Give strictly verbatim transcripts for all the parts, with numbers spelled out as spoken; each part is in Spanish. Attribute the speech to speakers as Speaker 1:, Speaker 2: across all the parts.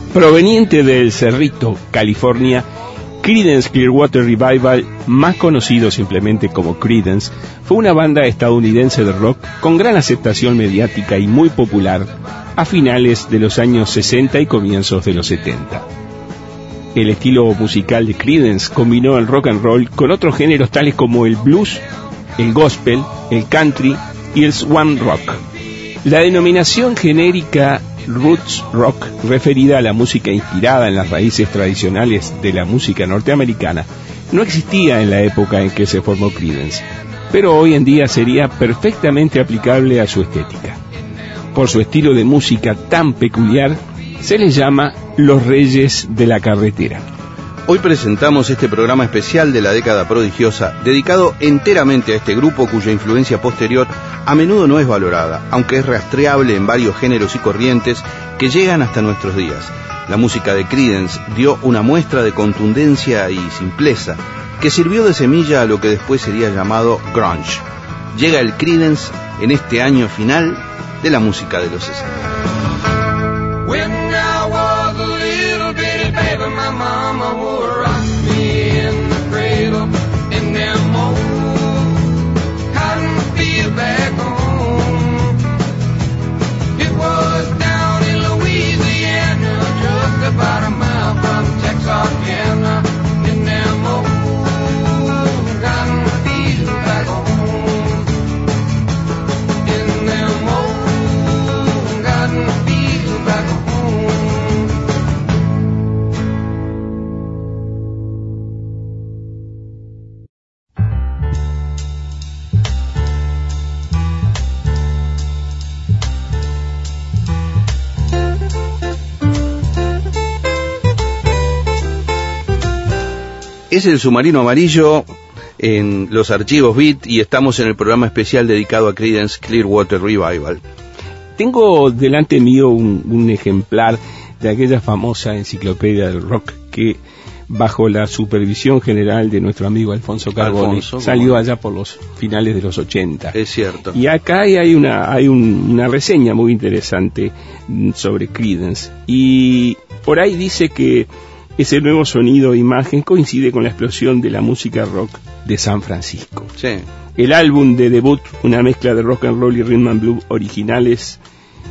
Speaker 1: Proveniente del Cerrito, California, Creedence Clearwater Revival, más conocido simplemente como Creedence, fue una banda estadounidense de rock con gran aceptación mediática y muy popular a finales de los años sesenta y comienzos de los setenta. El estilo musical de Creedence combinó el rock and roll con otros géneros tales como el blues, el gospel, el country y el swan rock. La denominación genérica roots rock, referida a la música inspirada en las raíces tradicionales de la música norteamericana, no existía en la época en que se formó Creedence, pero hoy en día sería perfectamente aplicable a su estética. Por su estilo de música tan peculiar, se les llama los Reyes de la Carretera.
Speaker 2: Hoy presentamos este programa especial de la década prodigiosa, dedicado enteramente a este grupo cuya influencia posterior a menudo no es valorada, aunque es rastreable en varios géneros y corrientes que llegan hasta nuestros días. La música de Creedence dio una muestra de contundencia y simpleza, que sirvió de semilla a lo que después sería llamado grunge. Llega el Creedence en este año final de la música de los sesenta.
Speaker 3: My mama would rock me in the cradle in them old cotton fields back home. It was down in Louisiana, just about a mile from Texarkana, in them old cotton fields back home. In them old cotton fields back home.
Speaker 2: Es el Submarino Amarillo en los archivos Beat y estamos en el programa especial dedicado a Creedence Clearwater Revival.
Speaker 1: Tengo delante mío un, un ejemplar de aquella famosa enciclopedia del rock que, bajo la supervisión general de nuestro amigo Alfonso Carbone, Alfonso, salió allá por los finales de los ochenta.
Speaker 2: Es cierto.
Speaker 1: Y acá hay una, hay un, una reseña muy interesante sobre Creedence. Y por ahí dice que ese nuevo sonido e imagen coincide con la explosión de la música rock de San Francisco.
Speaker 2: Sí.
Speaker 1: El álbum de debut, una mezcla de rock and roll y rhythm and blues originales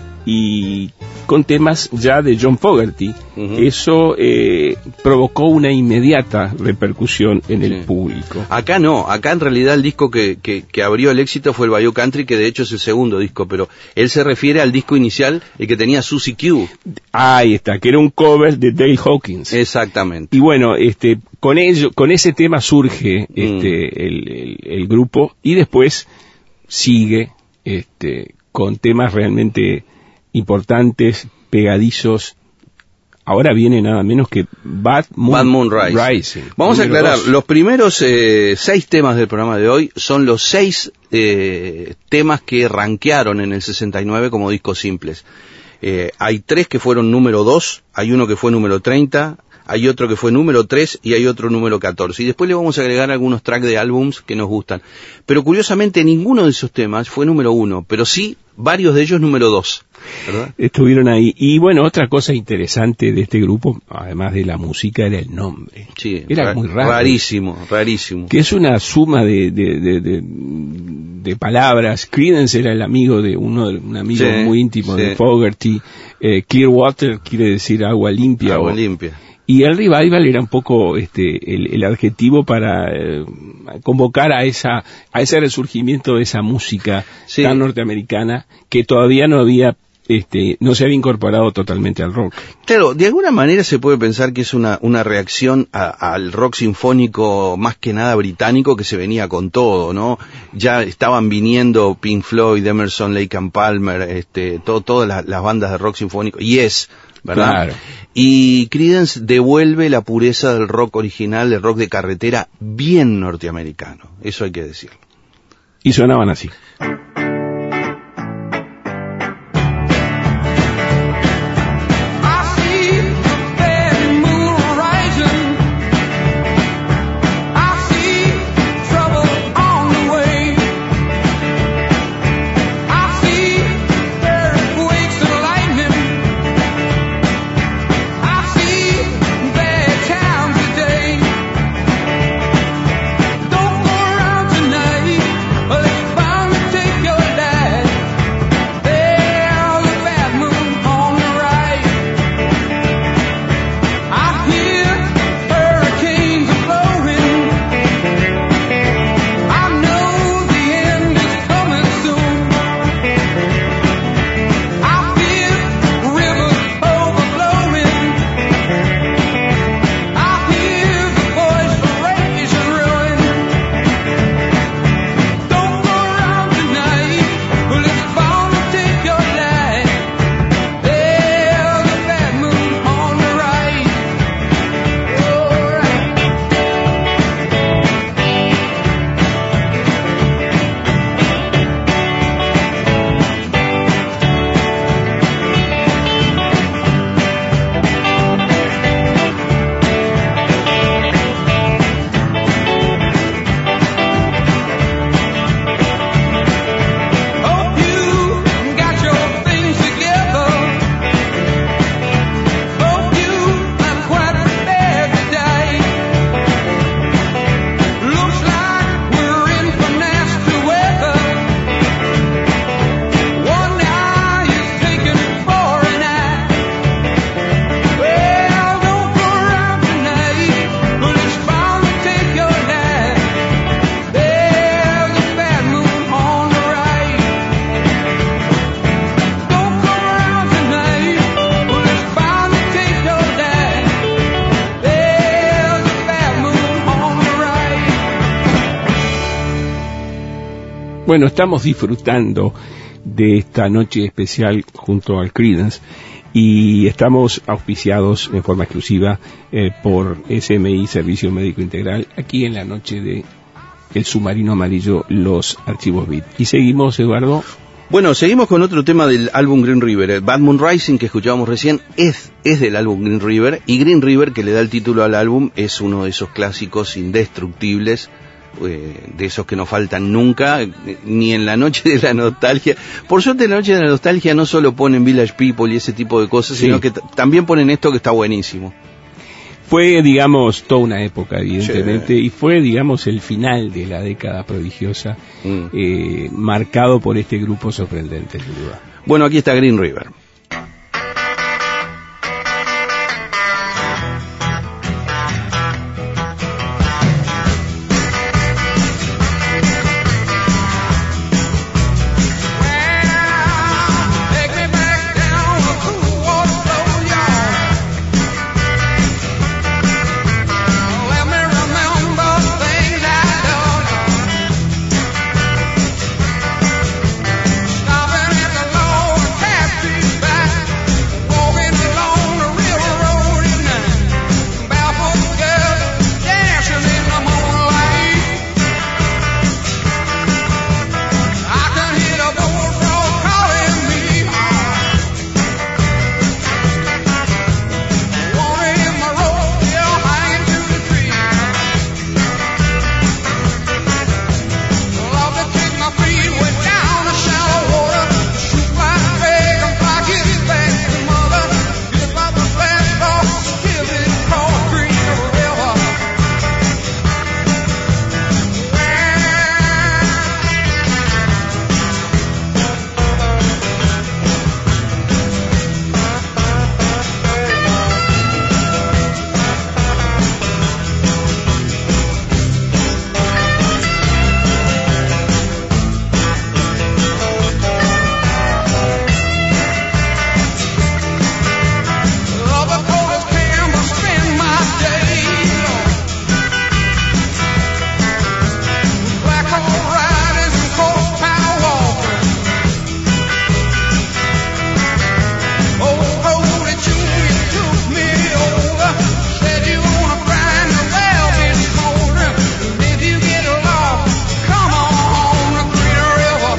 Speaker 1: y con temas ya de John Fogerty. Uh-huh. Eso eh, provocó una inmediata repercusión en el sí. público.
Speaker 2: Acá no, acá en realidad el disco que, que, que abrió el éxito fue el Bayou Country, que de hecho es el segundo disco, pero él se refiere al disco inicial, el que tenía Susie Q.
Speaker 1: Ahí está, que era un cover de Dale Hawkins.
Speaker 2: Exactamente.
Speaker 1: Y bueno, este, con ello, con ese tema surge este, mm. el, el, el grupo y después sigue este, con temas realmente importantes, pegadizos. Ahora viene nada menos que Bad Moon,
Speaker 2: Bad Moon Rising.
Speaker 1: Rising.
Speaker 2: Vamos a aclarar, dos. Los primeros eh, seis temas del programa de hoy son los seis eh, temas que rankearon en el sesenta y nueve como discos simples. Eh, hay tres que fueron número dos, hay uno que fue número treinta, hay otro que fue número tres y hay otro número catorce. Y después le vamos a agregar algunos tracks de álbums que nos gustan. Pero curiosamente ninguno de esos temas fue número uno, pero sí varios de ellos número dos. ¿Verdad?
Speaker 1: Estuvieron ahí. Y bueno, otra cosa interesante de este grupo, además de la música, era el nombre.
Speaker 2: Sí,
Speaker 1: era
Speaker 2: ra-
Speaker 1: muy raro.
Speaker 2: Rarísimo, rarísimo.
Speaker 1: Que es una suma de, de, de, de, de palabras. Creedence era el amigo de uno, un amigo sí, muy íntimo sí. de Fogerty. Eh, Clearwater quiere decir agua limpia.
Speaker 2: Agua
Speaker 1: o,
Speaker 2: limpia.
Speaker 1: Y el revival era un poco este el, el adjetivo para eh, convocar a esa a ese resurgimiento de esa música sí. tan norteamericana que todavía no había este no se había incorporado totalmente al rock.
Speaker 2: Claro, de alguna manera se puede pensar que es una una reacción a, al rock sinfónico más que nada británico que se venía con todo, ¿no? Ya estaban viniendo Pink Floyd, Emerson, Lake and Palmer, este todo, todas las, las bandas de rock sinfónico, Yes, ¿verdad?
Speaker 1: Claro.
Speaker 2: Y Creedence devuelve la pureza del rock original, del rock de carretera bien norteamericano, eso hay que decirlo.
Speaker 1: Y sonaban así.
Speaker 3: I
Speaker 1: Bueno, estamos disfrutando de esta noche especial junto al Creedence y estamos auspiciados en forma exclusiva eh, por S M I Servicio Médico Integral aquí en la noche de El Submarino Amarillo, los archivos Beat. Y seguimos, Eduardo.
Speaker 2: Bueno, seguimos con otro tema del álbum Green River. El Bad Moon Rising que escuchábamos recién es, es del álbum Green River, y Green River, que le da el título al álbum, es uno de esos clásicos indestructibles, eh, de esos que no faltan nunca, ni en la noche de la nostalgia. Por suerte, en la noche de la nostalgia no solo ponen Village People y ese tipo de cosas, sí, sino que t- también ponen esto que está buenísimo.
Speaker 1: Fue, digamos, toda una época, evidentemente,
Speaker 2: Sí.
Speaker 1: y fue, digamos, el final de la década prodigiosa,
Speaker 2: Mm.
Speaker 1: eh, marcado por este grupo sorprendente, sin duda.
Speaker 2: Bueno, aquí está Green River.
Speaker 3: Take me back down a cool water flow, y'all. Let me remember things I done. Stopping at the Lord Cafe back, walking along the railroad at night. Barefoot girls dancing in the moonlight. I can hear the bullfrog calling me. Water in my rope, still hanging to the tree. Love to kick my feet way down the shallow water. Shoot like a dragonfly, get it back to mother. Get by the flat rock, till it cross Green River. Love the coldest can but spend my days on black hole riding and cold town walking. Old road that you took me over, said you wanna grind the well this morning. And if you get lost, come on home to Green River.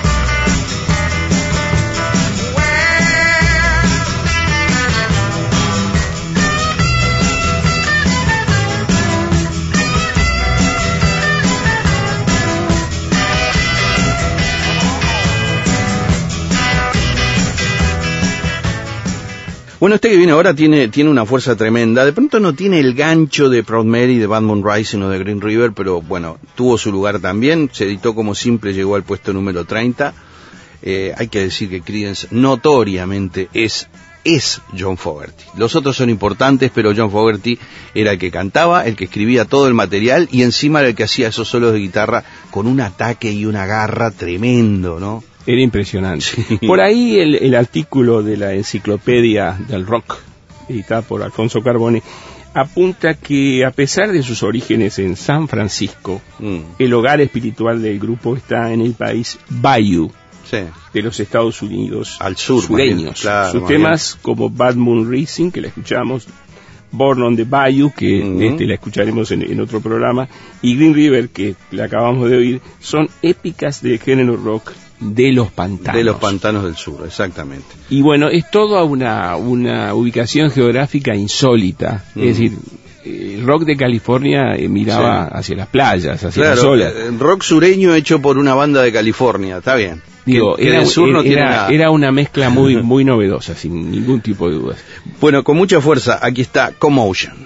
Speaker 2: Bueno, este que viene ahora tiene, tiene una fuerza tremenda. De pronto no tiene el gancho de Proud Mary, de Bad Moon Rising o de Green River, pero bueno, tuvo su lugar también. Se editó como simple, llegó al puesto número treinta. Eh, hay que decir que Creedence notoriamente es, es John Fogerty. Los otros son importantes, pero John Fogerty era el que cantaba, el que escribía todo el material y encima era el que hacía esos solos de guitarra con un ataque y una garra tremendo, ¿no?
Speaker 1: Era impresionante.
Speaker 2: Sí.
Speaker 1: Por ahí el, el artículo de la enciclopedia del rock, editada por Alfonso Carbone, apunta que a pesar de sus orígenes en San Francisco,
Speaker 2: Mm.
Speaker 1: el hogar espiritual del grupo está en el país Bayou
Speaker 2: Sí.
Speaker 1: de los Estados Unidos,
Speaker 2: Al sur, más bien,
Speaker 1: sureños.
Speaker 2: claro,
Speaker 1: Sus
Speaker 2: más
Speaker 1: temas como Bad Moon Rising, que la escuchamos, Born on the Bayou, que
Speaker 2: Ujú.
Speaker 1: este, la escucharemos en, en otro programa, y Green River, que la acabamos de oír, son épicas del género rock de los pantanos.
Speaker 2: De los pantanos del sur, exactamente.
Speaker 1: Y bueno, es toda una, una ubicación geográfica insólita.
Speaker 2: Mm.
Speaker 1: Es decir, el rock de California eh, miraba
Speaker 2: Sí.
Speaker 1: hacia las playas, hacia las
Speaker 2: Claro,
Speaker 1: olas.
Speaker 2: eh, rock sureño hecho por una banda de California, está bien.
Speaker 1: Digo,
Speaker 2: que, que
Speaker 1: era,
Speaker 2: del sur no
Speaker 1: era-
Speaker 2: tiene nada.
Speaker 1: era una mezcla muy, muy novedosa, sin ningún tipo de dudas.
Speaker 2: Bueno, con mucha fuerza, aquí está Commotion.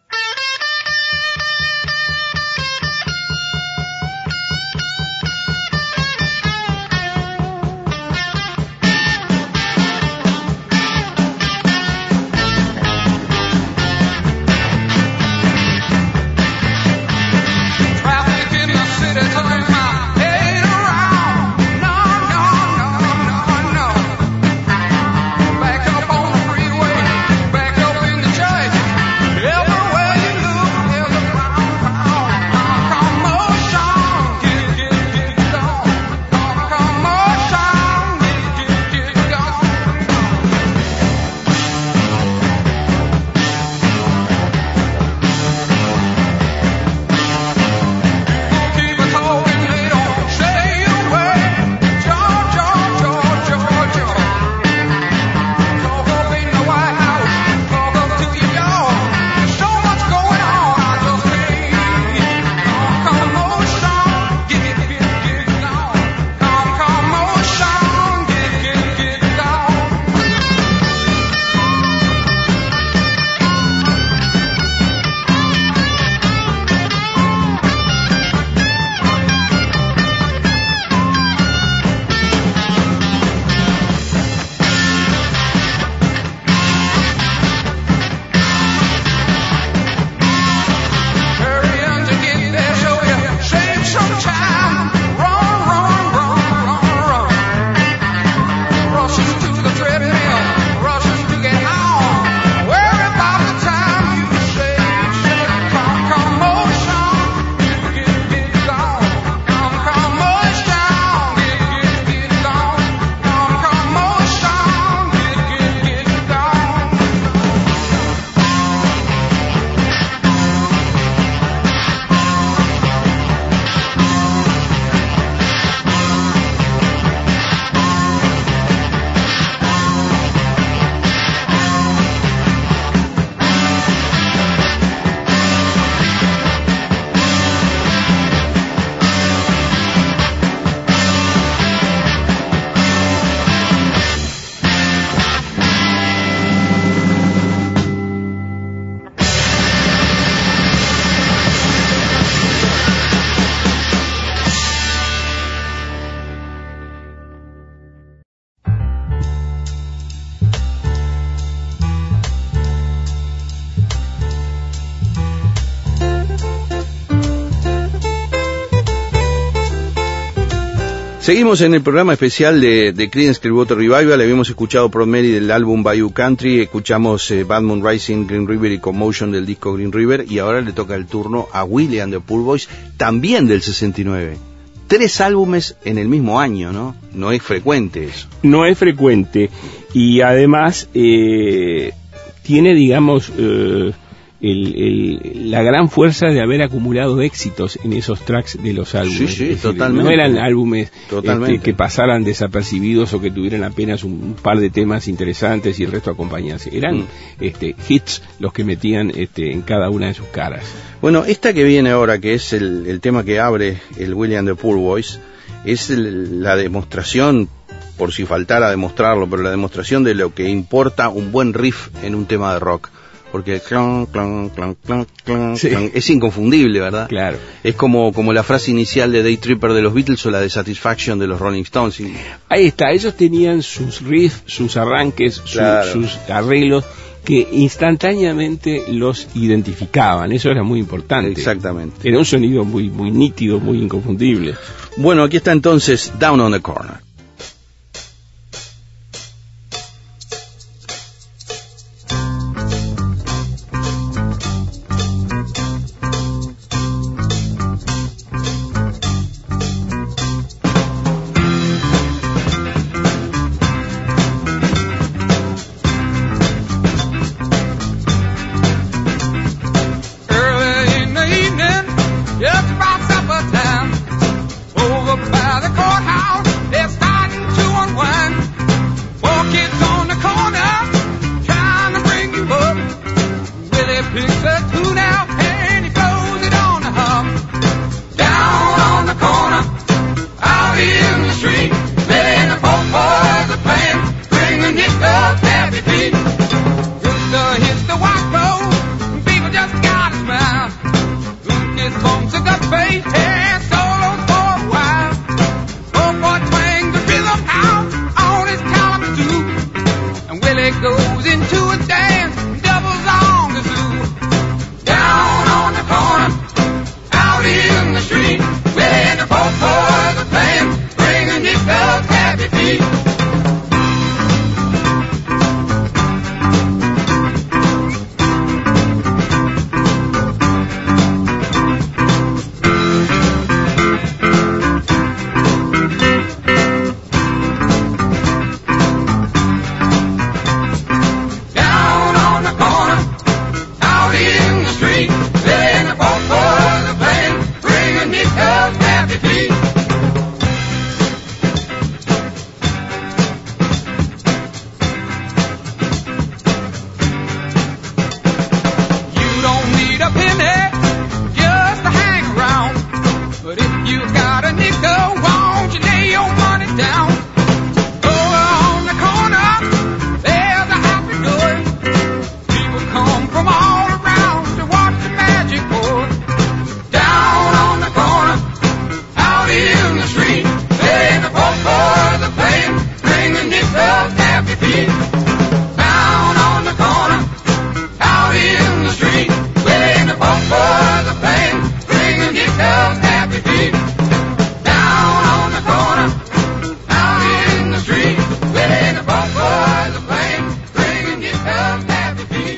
Speaker 3: Traffic in the city turning my head around. No, no, no, no, no. Back up on the freeway, back up in the church.
Speaker 2: Seguimos en el programa especial de, de Creedence Clearwater Revival. Habíamos escuchado Proud Mary del álbum Bayou Country, escuchamos eh, Bad Moon Rising, Green River y Commotion del disco Green River, y ahora le toca el turno a Willie and the Poor Boys, también del sesenta y nueve. Tres álbumes en el mismo año, ¿no? No es frecuente eso.
Speaker 1: No es frecuente, y además eh, tiene, digamos, eh, el, el, la gran fuerza de haber acumulado éxitos en esos tracks de los álbumes.
Speaker 2: Sí, sí,
Speaker 1: es decir,
Speaker 2: totalmente.
Speaker 1: no eran álbumes
Speaker 2: Totalmente.
Speaker 1: este, que pasaran desapercibidos o que tuvieran apenas un, un par de temas interesantes y el resto acompañarse. Eran
Speaker 2: Mm.
Speaker 1: este, hits los que metían este, en cada una de sus caras.
Speaker 2: Bueno, esta que viene ahora, que es el, el tema que abre el Willie and the Poor Boys, es el, la demostración, por si faltara demostrarlo, pero la demostración de lo que importa un buen riff en un tema de rock. Porque clon, clon, clon, clon, clon,
Speaker 1: Sí.
Speaker 2: clon, es inconfundible, ¿verdad?
Speaker 1: Claro.
Speaker 2: Es como, como la frase inicial de Day Tripper de los Beatles o la de Satisfaction de los Rolling Stones. Y-
Speaker 1: Ahí está, ellos tenían sus riffs, sus arranques, su-
Speaker 2: Claro.
Speaker 1: sus arreglos que instantáneamente los identificaban. Eso era muy importante.
Speaker 2: Exactamente.
Speaker 1: Era un sonido muy, muy nítido, muy inconfundible.
Speaker 2: Bueno, aquí está entonces Down on the Corner.
Speaker 3: Early in the evening, just about supper time, over by the courthouse, they're starting to unwind. Four kids on the corner, trying to bring you up. Willie picks a tune out and he blows it on the hum. Down on the corner, out in the street, Willie and the four boys are playing, bringing it up happy feet. Rooster hits the white road, people just gotta smile. Lucas bumps a gut face and solos for a while. Oh boy, twang the rhythm out on his caliber and Willie goes into a dance, doubles on the zoo. Down on the corner, out in the street, Willie and the four boys are playing, bringing it up happy feet. Down on the corner, out in the street, Willie and the four boys are playing, bringing it up happy feet. You don't need a penny just to hang around, but if you got a nickel, won't you lay your money down? Over on the corner, there's a happy door. People come from all around to watch the magic pour. Down on the corner, out in the street, playing the four boys are playing, bringing it up happy feet. Down on the corner, out in the street, playing the four boys are playing, bringing it up happy feet. Down on the corner, out in the street, playing the four boys are playing, bringing it up happy feet.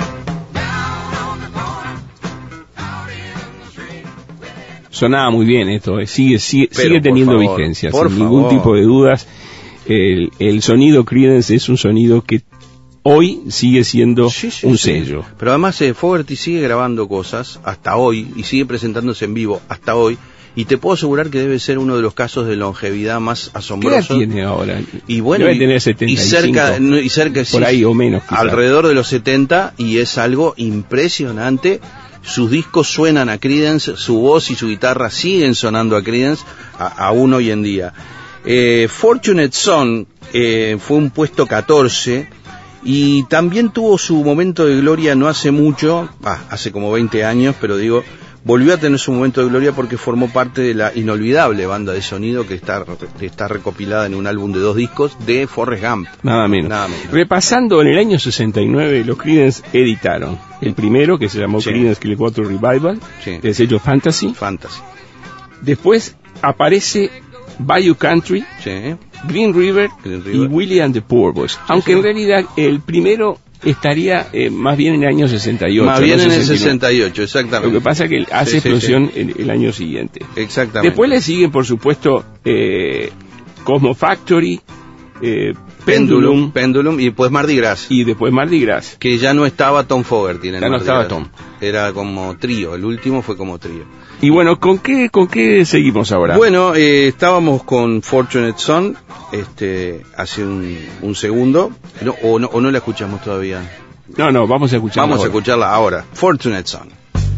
Speaker 3: Down on the corner, out in the street.
Speaker 1: Sonaba muy bien esto, eh, sigue, sigue,
Speaker 2: Pero,
Speaker 1: sigue
Speaker 2: por
Speaker 1: teniendo
Speaker 2: favor,
Speaker 1: vigencia,
Speaker 2: por
Speaker 1: sin ningún
Speaker 2: favor.
Speaker 1: tipo de dudas. El, el sonido Creedence es un sonido que hoy sigue siendo
Speaker 2: Sí, sí,
Speaker 1: un
Speaker 2: sí.
Speaker 1: sello.
Speaker 2: Pero además eh, Fogerty sigue grabando cosas hasta hoy y sigue presentándose en vivo hasta hoy. Y te puedo asegurar que debe ser uno de los casos de longevidad más
Speaker 1: ¿Qué edad
Speaker 2: asombrosos.
Speaker 1: tiene ahora?
Speaker 2: Y bueno,
Speaker 1: Debe
Speaker 2: y,
Speaker 1: tener setenta y
Speaker 2: y
Speaker 1: cinco,
Speaker 2: cerca, no, y cerca sí,
Speaker 1: por ahí o menos. quizá.
Speaker 2: alrededor de los setenta, y es algo impresionante. Sus discos suenan a Creedence, su voz y su guitarra siguen sonando a Creedence a- aún hoy en día. Eh, Fortunate Son eh, fue un puesto catorce y también tuvo su momento de gloria no hace mucho, ah, hace como veinte años, pero digo, volvió a tener su momento de gloria porque formó parte de la inolvidable banda de sonido que está, que está recopilada en un álbum de dos discos de Forrest Gump.
Speaker 1: Nada menos.
Speaker 2: Nada menos.
Speaker 1: Repasando, en el año sesenta y nueve los Creedence editaron el primero, que se llamó
Speaker 2: Sí.
Speaker 1: Creedence Clearwater Revival,
Speaker 2: Sí.
Speaker 1: del sello Fantasy.
Speaker 2: Fantasy.
Speaker 1: Después aparece Bayou Country,
Speaker 2: Sí.
Speaker 1: Green River,
Speaker 2: Green River.
Speaker 1: y Willie and the Poor Boys. Aunque
Speaker 2: sí.
Speaker 1: en realidad el primero estaría eh, más bien en el año sesenta y ocho.
Speaker 2: Más bien
Speaker 1: no
Speaker 2: en el
Speaker 1: sesenta y nueve.
Speaker 2: sesenta y ocho, exactamente.
Speaker 1: Lo que pasa es que hace
Speaker 2: Sí, sí,
Speaker 1: explosión el, el año siguiente.
Speaker 2: Exactamente.
Speaker 1: Después le siguen, por supuesto, eh, Cosmo Factory, eh,
Speaker 2: Pendulum,
Speaker 1: Pendulum,
Speaker 2: Pendulum y pues Mardi Gras.
Speaker 1: y después Mardi Gras.
Speaker 2: Que ya no estaba Tom Fogerty en el
Speaker 1: Ya no
Speaker 2: Mardi
Speaker 1: estaba
Speaker 2: Gras.
Speaker 1: Tom.
Speaker 2: Era como trío, el último fue como trío.
Speaker 1: Y bueno, ¿con qué, con qué seguimos ahora?
Speaker 2: Bueno, eh, estábamos con Fortunate Son, este, hace un, un segundo, no, o, no, o no la escuchamos todavía.
Speaker 1: No, no, vamos a escuchar.
Speaker 2: Vamos a escucharla ahora. Fortunate Son.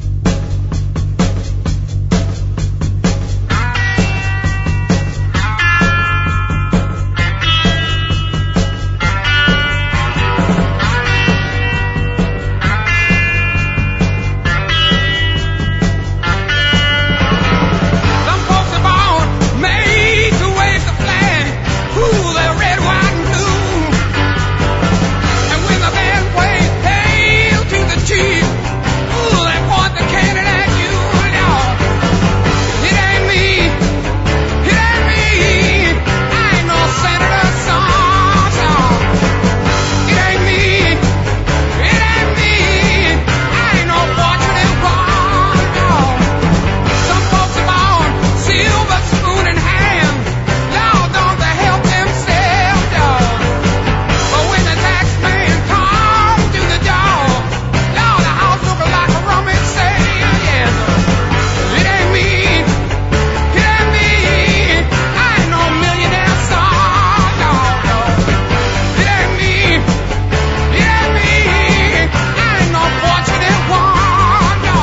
Speaker 3: Some folks are born made to wave the flag. Ooh, they're red, white, and blue. And when the band plays "Hail to the Chief," ooh, they point the cannon at you. Now, it ain't me, it ain't me. I ain't no senator's son, son. It ain't me, it ain't me. I ain't no fortunate one, no. Some folks are born silver spoon in hand. Lord, don't they help themselves, dog? But when the tax man comes to the door, Lord, the house look like a rummage sale, yes. It ain't me, it ain't me. I ain't no millionaire son, no, no. It ain't me, it ain't me. I ain't no fortunate one, no.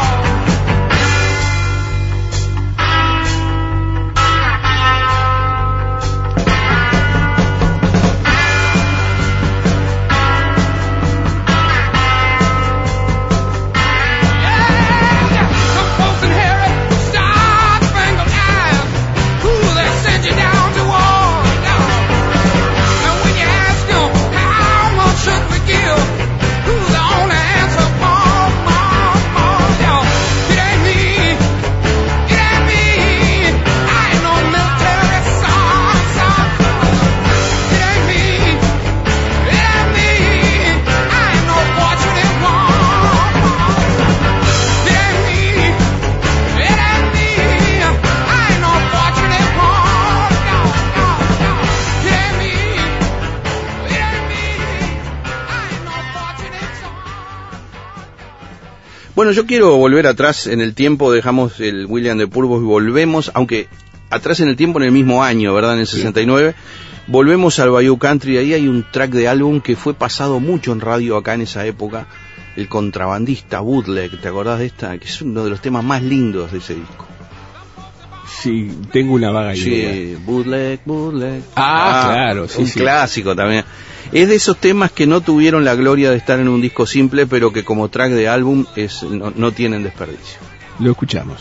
Speaker 3: Yeah, some folks inherit star-spangled eyes. Ooh, they send you down to war. And when you ask them how much should we give, ooh, the only answer, more, more, more. Yeah, it ain't me, it ain't me. I ain't no military son, son. It ain't me, it ain't me. I ain't no fortunate one. It ain't me, it ain't me. I ain't no fortunate one. No, no, no. It ain't me, it ain't me. I ain't no fortunate son.
Speaker 2: Bueno, yo quiero volver atrás en el tiempo, dejamos el William de Purvos y volvemos, aunque atrás en el tiempo en el mismo año, ¿verdad? En el sesenta y nueve, volvemos al Bayou Country, ahí hay un track de álbum que fue pasado mucho en radio acá en esa época, El Contrabandista, Bootleg, ¿te acordás de esta? Que es uno de los temas más lindos de ese disco.
Speaker 1: Sí, tengo una vaga idea.
Speaker 2: Sí, Bootleg, Bootleg.
Speaker 1: Ah, claro, sí,
Speaker 2: un
Speaker 1: sí.
Speaker 2: clásico también. Es de esos temas que no tuvieron la gloria de estar en un disco simple, pero que como track de álbum es, no, no tienen desperdicio.
Speaker 1: Lo escuchamos.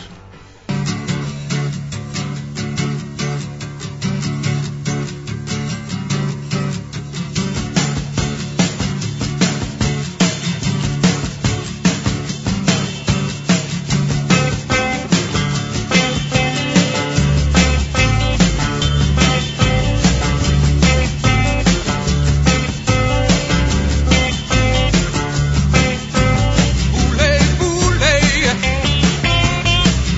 Speaker 3: Bootleg, bootleg.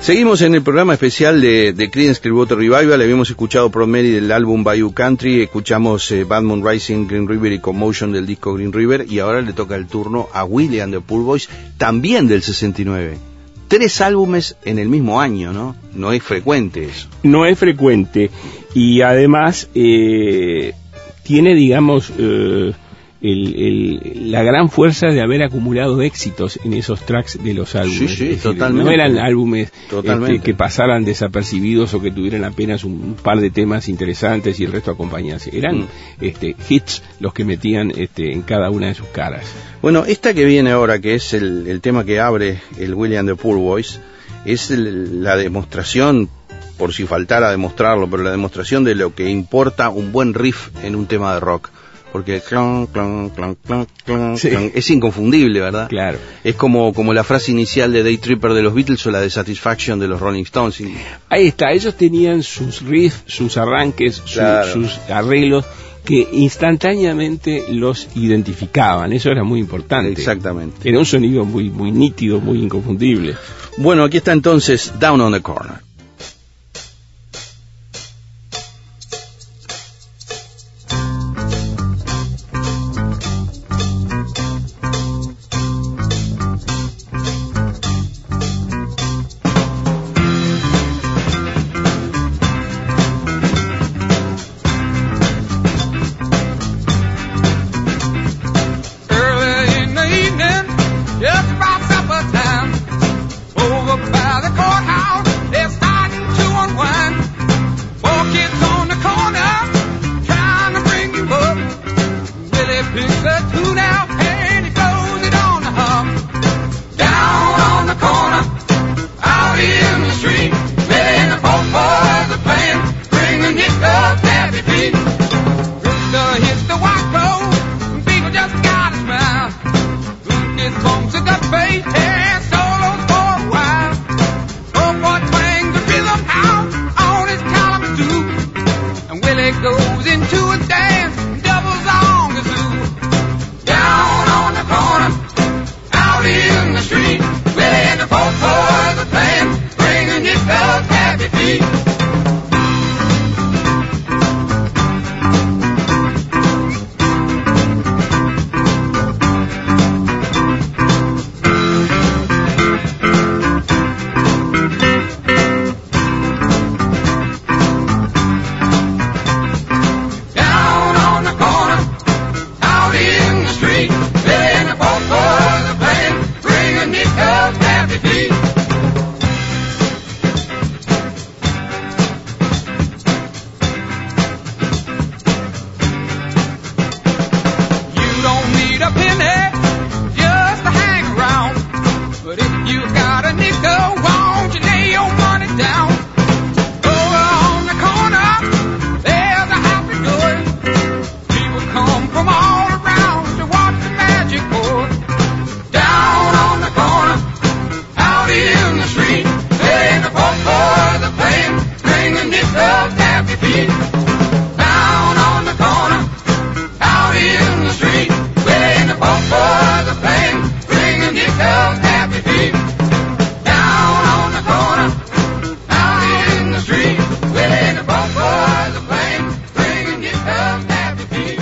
Speaker 2: Seguimos en el programa especial de, de Creedence Clearwater Revival. Habíamos escuchado Proud Mary del álbum Bayou Country, escuchamos eh, Bad Moon Rising, Green River y Commotion del disco Green River, y ahora le toca el turno a Willie and the Poor Boys, también del sesenta y nueve. Tres álbumes en el mismo año, ¿no? No es frecuente eso.
Speaker 1: No es frecuente, y además eh, tiene, digamos, eh, el, el, la gran fuerza de haber acumulado éxitos en esos tracks de los álbumes.
Speaker 2: Sí, sí,
Speaker 1: es decir,
Speaker 2: totalmente.
Speaker 1: no eran álbumes
Speaker 2: Totalmente.
Speaker 1: este, que pasaran desapercibidos o que tuvieran apenas un par de temas interesantes y el resto acompañase. Eran
Speaker 2: Mm.
Speaker 1: este, hits los que metían este, en cada una de sus caras.
Speaker 2: Bueno, esta que viene ahora, que es el, el tema que abre el Willie and the Poor Boys, es el, la demostración, por si faltara demostrarlo, pero la demostración de lo que importa un buen riff en un tema de rock. Porque clon, clon, clon, clon, clon,
Speaker 1: Sí.
Speaker 2: clon, es inconfundible, ¿verdad?
Speaker 1: Claro.
Speaker 2: Es como, como la frase inicial de Day Tripper de los Beatles o la de Satisfaction de los Rolling Stones. Y-
Speaker 1: Ahí está, ellos tenían sus riffs, sus arranques, su-
Speaker 2: Claro.
Speaker 1: sus arreglos que instantáneamente los identificaban. Eso era muy importante.
Speaker 2: Exactamente.
Speaker 1: Era un sonido muy, muy nítido, muy inconfundible.
Speaker 2: Bueno, aquí está entonces Down on the Corner.
Speaker 3: Early in the evening, just about supper time, over by the courthouse, they're starting to unwind. Four kids on the corner, trying to bring you up. Willie picks a tune out and he blows it on the hum. Down on the corner, out in the street, Willie and the four boys are playing, bringing it up happy feet. Rooster hits the white road, people just gotta smile. Lucas bumps a gut bass and solos for a while. Oh boy twangs the rhythm out on his calamitoo, and Willie goes into a dance, doubles on the zoo. Down on the corner, out in the street, Willie and the four boys are playing, bringing it up happy feet. Down on the corner, out in the street, Billy and the four boys are playing, bringing it up happy feet. You don't need a penny just to hang around, but if you got a nickel, won't you lay your money down? Over on the corner, there's a happy door. People come from all around to watch the magic pour. Down on the corner, out in the street, playing the four boys are playing, bringing it up happy feet. Down on the corner, out in the street, playing the four boys are playing, bringing it up happy feet. Down on the corner, out in the street, playing the four boys are playing, bringing it up happy feet.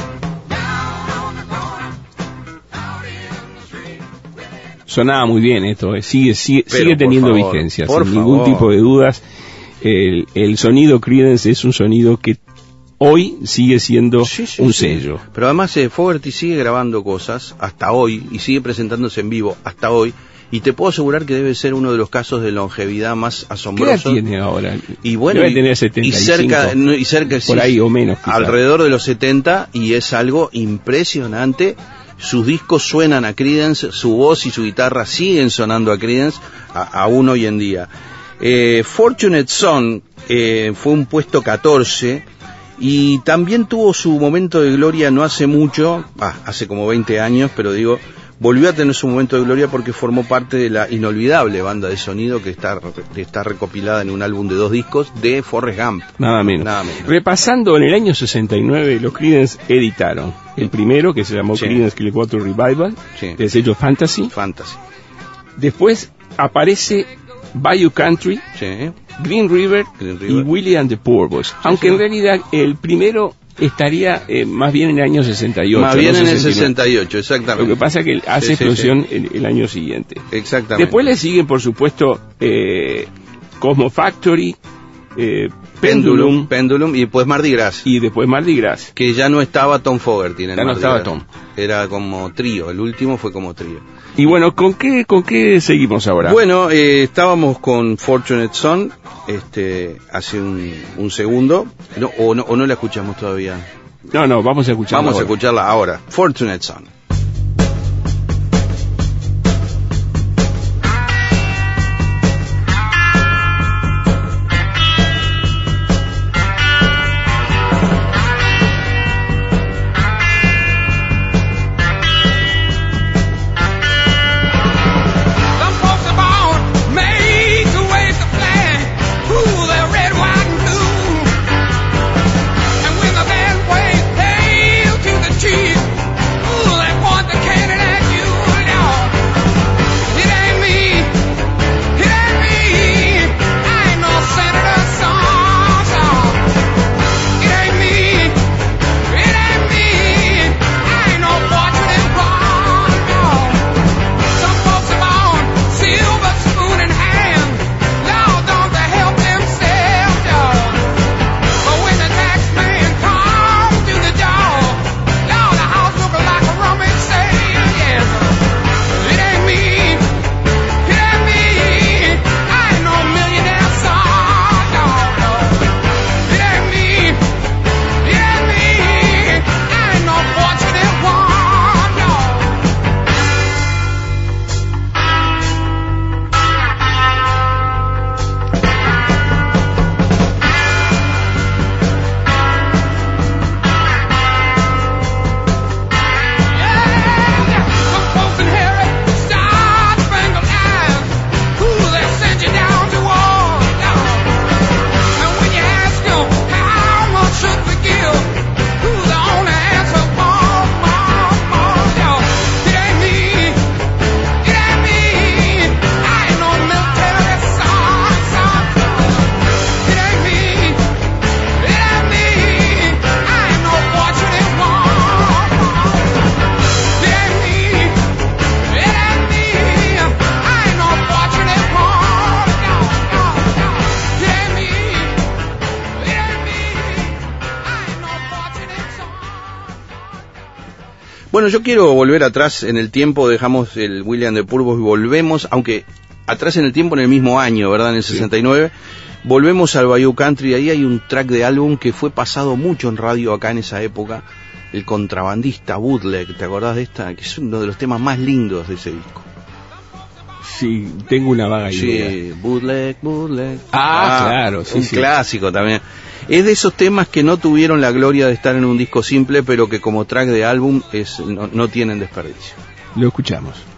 Speaker 3: Down on the corner, out in the street, playing the
Speaker 1: Sonaba muy bien esto, eh. sigue, sigue,
Speaker 2: Pero,
Speaker 1: sigue
Speaker 2: por
Speaker 1: teniendo
Speaker 2: favor,
Speaker 1: vigencia,
Speaker 2: por
Speaker 1: sin ningún
Speaker 2: favor.
Speaker 1: tipo de dudas. El, el sonido Creedence es un sonido que hoy sigue siendo
Speaker 2: Sí, sí,
Speaker 1: un
Speaker 2: sí.
Speaker 1: sello.
Speaker 2: Pero además eh, Fogerty sigue grabando cosas hasta hoy y sigue presentándose en vivo hasta hoy, y te puedo asegurar que debe ser uno de los casos de longevidad más
Speaker 1: ¿Qué edad
Speaker 2: asombrosos.
Speaker 1: tiene ahora?
Speaker 2: Y bueno,
Speaker 1: Debe
Speaker 2: y,
Speaker 1: tener setenta y
Speaker 2: y
Speaker 1: cinco.
Speaker 2: cerca, no, y cerca sí,
Speaker 1: Por ahí o menos, quizá.
Speaker 2: alrededor de los setenta, y es algo impresionante. Sus discos suenan a Creedence, su voz y su guitarra siguen sonando a Creedence a- aún hoy en día. Eh, Fortunate Son eh, fue un puesto catorce y también tuvo su momento de gloria no hace mucho, ah, hace como veinte años, pero digo, volvió a tener su momento de gloria porque formó parte de la inolvidable banda de sonido que está, que está recopilada en un álbum de dos discos de Forrest Gump.
Speaker 1: Nada menos.
Speaker 2: Nada menos.
Speaker 1: Repasando, en el año sesenta y nueve los Creedence editaron el primero, que se llamó
Speaker 2: Sí.
Speaker 1: Creedence Clearwater Revival,
Speaker 2: Sí.
Speaker 1: del sello Fantasy.
Speaker 2: Fantasy.
Speaker 1: Después aparece Bayou Country,
Speaker 2: Sí.
Speaker 1: Green River,
Speaker 2: Green River.
Speaker 1: y Willie and the Poor Boys. Aunque
Speaker 2: sí.
Speaker 1: en realidad el primero estaría eh, más bien en el año sesenta y ocho.
Speaker 2: Más bien
Speaker 1: no
Speaker 2: en el
Speaker 1: sesenta y nueve.
Speaker 2: sesenta y ocho, exactamente.
Speaker 1: Lo que pasa es que hace
Speaker 2: Sí, sí,
Speaker 1: explosión El, el año siguiente.
Speaker 2: Exactamente.
Speaker 1: Después le siguen, por supuesto, eh, Cosmo Factory, eh, Pendulum,
Speaker 2: Pendulum y pues Mardi Gras.
Speaker 1: y después Mardi Gras.
Speaker 2: Que ya no estaba Tom Fogerty en el
Speaker 1: Ya no
Speaker 2: Mardi
Speaker 1: estaba
Speaker 2: Gras.
Speaker 1: Tom.
Speaker 2: Era como trío, el último fue como trío.
Speaker 1: Y bueno, ¿con qué, con qué seguimos ahora?
Speaker 2: Bueno, eh, estábamos con Fortunate Son este, hace un, un segundo, no, o, no, o no la escuchamos todavía.
Speaker 1: No, no, vamos a escuchar.
Speaker 2: Vamos a escucharla ahora. Fortunate Son.
Speaker 3: Some folks are born made to wave the flag. Ooh, they're red, white, and blue. And when the band waves hail to the chief, ooh, they point the cannon at you. Lord, it ain't me, it ain't me. I ain't no senator's son, son. It ain't me, it ain't me. I ain't no fortunate one, no. Some folks are born silver spoon in hand. Lord, don't they help themselves, y'all? But when the tax man comes to the door, Lord, the house look like a rummage sale, yes. It ain't me, it ain't me. I ain't no millionaire son, no, no. It ain't me, it ain't me. I ain't no fortunate one, no. Yeah, some folks inherit star-spangled eyes. Ooh, they send you down to war, Lord. And when you ask them how much should we give, ooh, the only answer, more, more, more, Lord. It ain't me, it ain't me. I ain't no military son, son, son. It ain't me, it ain't me. I ain't no fortunate one. It ain't me, it ain't me. I ain't no fortunate one. No, no, no. It ain't me, it ain't me. I ain't no fortunate son.
Speaker 2: Bueno, yo quiero volver atrás en el tiempo, dejamos el William de Purvos y volvemos, aunque atrás en el tiempo, en el mismo año, ¿verdad? En el sesenta y nueve, volvemos al Bayou Country, ahí hay un track de álbum que fue pasado mucho en radio acá en esa época, El Contrabandista, Bootleg, ¿te acordás de esta? Que es uno de los temas más lindos de ese disco.
Speaker 1: Sí, tengo una vaga idea.
Speaker 2: Sí, Bootleg, Bootleg.
Speaker 1: Ah, claro, sí,
Speaker 2: un
Speaker 1: sí.
Speaker 2: clásico también. Es de esos temas que no tuvieron la gloria de estar en un disco simple, pero que como track de álbum es, no, no tienen desperdicio.
Speaker 1: Lo escuchamos.